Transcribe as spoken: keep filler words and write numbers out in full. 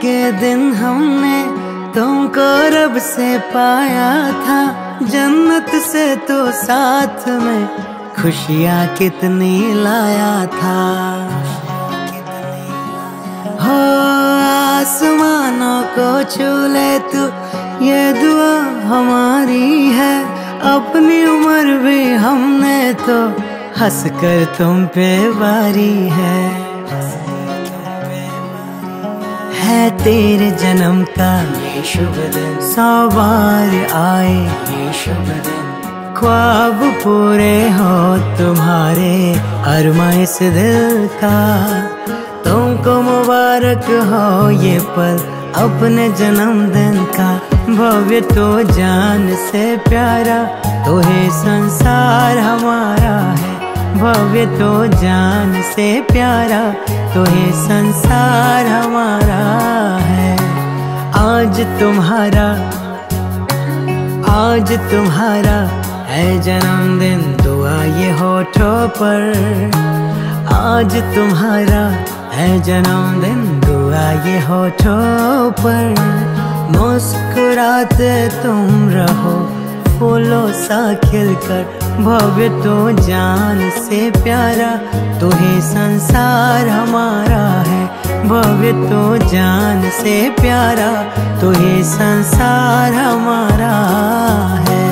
के दिन हमने तुमको रब से पाया था, जन्नत से तो साथ में खुशियाँ कितनी लाया था। हो आसमानों को छू ले तू, ये दुआ हमारी है। अपनी उम्र भी हमने तो हंस कर तुम पे वारी है। है तेरे जन्म का ये शुभ दिन, सौ बार आए ये शुभ दिन। ख्वाब पूरे हो तुम्हारे अरमा इस दिल का, तुमको मुबारक हो ये पल अपने जन्मदिन का। भव्य तो जान से प्यारा, तो है संसार हमारा है। भव्य तो जान से प्यारा, तो है संसार हमारा है। आज तुम्हारा आज तुम्हारा है जन्मदिन, दुआ ये होठों पर। आज तुम्हारा है जन्मदिन, दुआ ये होठों पर। मुस्कुराते तुम रहो फूलों सा खिलकर। भव्य तो जान से प्यारा, तो ही संसार हमारा है। भव्य तो जान से प्यारा, तो ही संसार हमारा है।